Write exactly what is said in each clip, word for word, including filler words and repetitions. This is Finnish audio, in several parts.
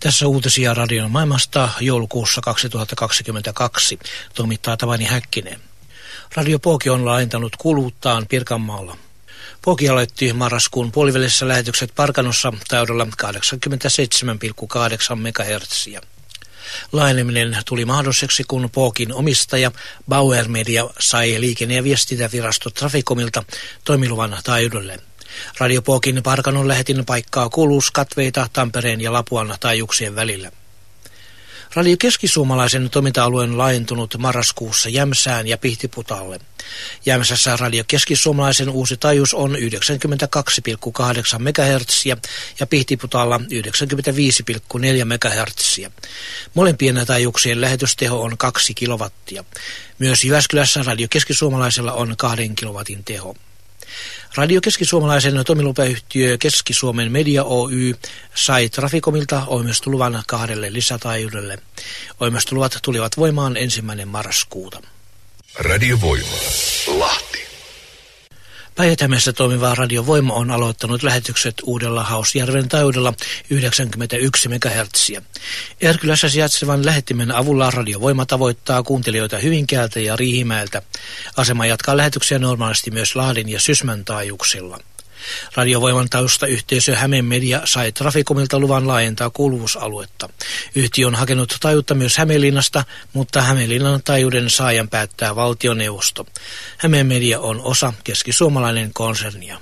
Tässä uutisia radion maailmasta joulukuussa kaksituhattakaksikymmentäkaksi, toimittaa Tapani Häkkinen. Radio Pooki on laajentanut kuuluvuuttaan Pirkanmaalla. Pooki aloitti marraskuun puolivälissä lähetykset Parkanossa taajuudella kahdeksankymmentäseitsemän pilkku kahdeksan megahertsiä. Laajeneminen tuli mahdolliseksi, kun Pookin omistaja Bauer Media sai liikenne- ja viestintävirasto Traficomilta toimiluvan taajuudelle. Radio Pookin Parkanon lähetin paikkaa kuuluvuuskatveita Tampereen ja Lapuan taajuuksien välillä. Radio Keski-Suomalaisen toiminta-alue on laajentunut marraskuussa Jämsään ja Pihtiputaalle. Jämsässä Radio Keski-Suomalaisen uusi taajuus on yhdeksänkymmentäkaksi pilkku kahdeksan megahertsiä ja Pihtiputaalla yhdeksänkymmentäviisi pilkku neljä megahertsiä. Molempien taajuuksien lähetysteho on kaksi kilowattia. Myös Jyväskylässä Radio Keski-Suomalaisella on kahden kilowatin teho. Radio Keski-Suomalaisen toimilupayhtiö Keski-Suomen Media Oy sai Traficomilta oimistoluvan kahdelle lisätaajuudelle. Oimistoluvat tulivat voimaan ensimmäinen marraskuuta. Radio Voima, Lahti. Päijät-Hämeessä toimiva Radio Voima on aloittanut lähetykset uudella Hausjärven taajuudella yhdeksänkymmentäyksi megahertsiä. Erkylässä sijaitsevan lähettimen avulla Radio Voima tavoittaa kuuntelijoita Hyvinkäältä ja Riihimäeltä. Asema jatkaa lähetyksiä normaalisti myös Lahden ja Sysmän taajuuksilla. Radio Voiman taustayhteisö Hämeen Media sai Traficomilta luvan laajentaa kuuluvuusaluetta. Yhtiö on hakenut taajuutta myös Hämeenlinnasta, mutta Hämeenlinnan taajuuden saajan päättää valtioneuvosto. Hämeen Media on osa Keski-Suomalainen konsernia.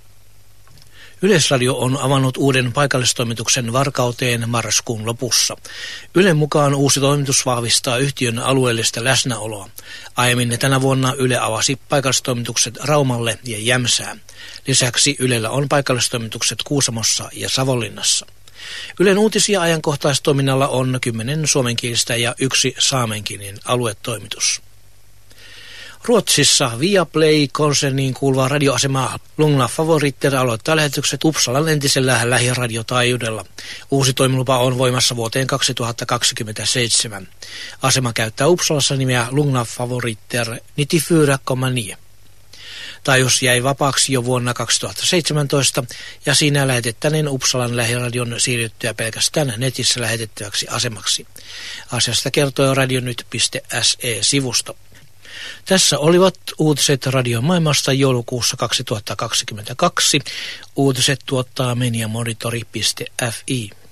Yleisradio on avannut uuden paikallistoimituksen Varkauteen marraskuun lopussa. Ylen mukaan uusi toimitus vahvistaa yhtiön alueellista läsnäoloa. Aiemmin tänä vuonna Yle avasi paikallistoimitukset Raumalle ja Jämsään. Lisäksi Ylellä on paikallistoimitukset Kuusamossa ja Savonlinnassa. Ylen uutisia ajankohtaistoiminnalla on kymmenen suomenkielistä ja yksi saamenkielinen aluetoimitus. Ruotsissa Viaplay-konserniin kuuluva radioasema Lugna Favoriter aloittaa lähetykset Uppsalan entisellä lähiradiotaajuudella. Uusi toimilupa on voimassa vuoteen kaksituhattakaksikymmentäseitsemän. Asema käyttää Uppsalassa nimeä Lugna Favoriter nittiofyra komma nio. Taajuus jäi vapaaksi jo vuonna kaksituhattaseitsemäntoista ja siinä lähetettäneen Uppsalan lähiradion siirryttyä pelkästään netissä lähetettäväksi asemaksi. Asiasta kertoo radionyt piste se-sivusto. Tässä olivat uutiset radion maailmasta joulukuussa kaksituhattakaksikymmentäkaksi. Uutiset tuottaa mediamonitori piste fi.